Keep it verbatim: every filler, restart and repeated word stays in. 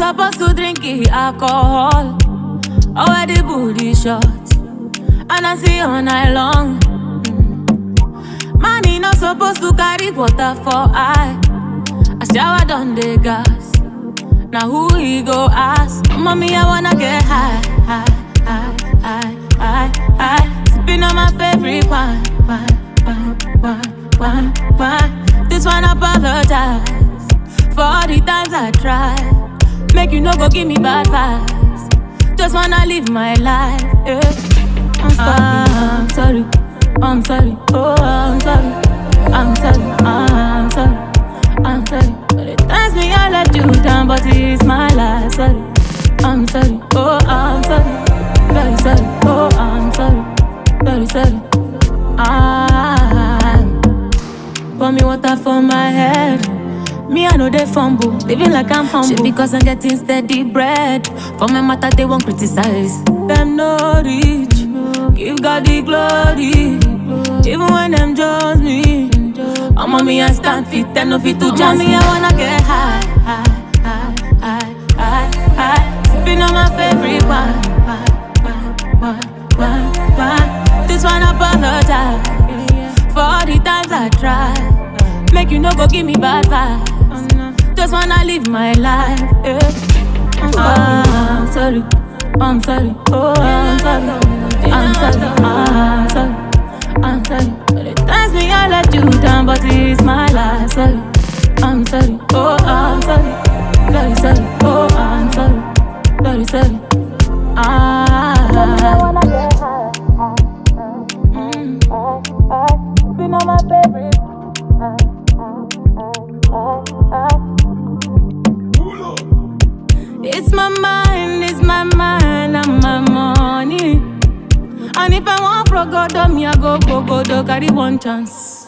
supposed to drink it, alcohol. Already booty shot, and I see all night long. Man, he not supposed to carry water for eye. I shower down the gas. Now who he go ask? Mommy, I wanna get high, high, high, high, high, high. Sipping on my favorite wine, wine, wine, wine, wine, wine. This one apologize for all the times I tried. Make you no go give me bad vibes. Just wanna live my life, yeah. I'm sorry, I'm sorry, oh I'm sorry, I'm sorry, I'm sorry, I'm sorry. But it times me I let you down, but it's my life, sorry. I'm sorry, oh I'm sorry, very sorry, oh I'm sorry, very sorry. I'm pour me water for my head. Me, I know they fumble, living like I'm humble. Shit, because I'm getting steady bread. For my matter, they won't criticize. Them no reach, give God the glory. Even when them judge me, I'm on me, I stand fit, them no fit to judge me. I wanna get high, high, high, high, high, high. Sipping on my favorite wine, wine, wine, wine, wine. This one apologize for all the times I tried. Make you no go give me bad vibes. Just wanna live my life, yeah. I'm sorry, I'm sorry, oh I'm sorry, I'm sorry, I'm sorry, I'm sorry. But it times me I let you down, but it's my life, sorry. I'm sorry, oh I'm sorry, very sorry, oh I'm sorry, very sorry. I wanna get high, been on my favorite. It's my mind, it's my mind, and my money. And if I want for God, me I go, go, go, go, carry one chance.